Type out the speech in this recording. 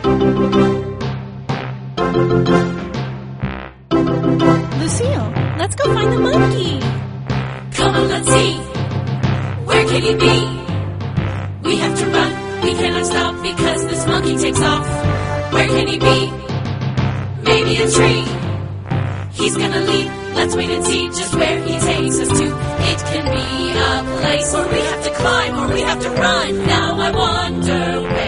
Lucille, let's go find the monkey. Come on, let's see. Where can he be? We have to run. We cannot stop because this monkey takes off. Where can he be? Maybe a tree. He's gonna leap. Let's wait and see just where he takes us to. It can be a place where we have to climb or we have to run. Now I wonder where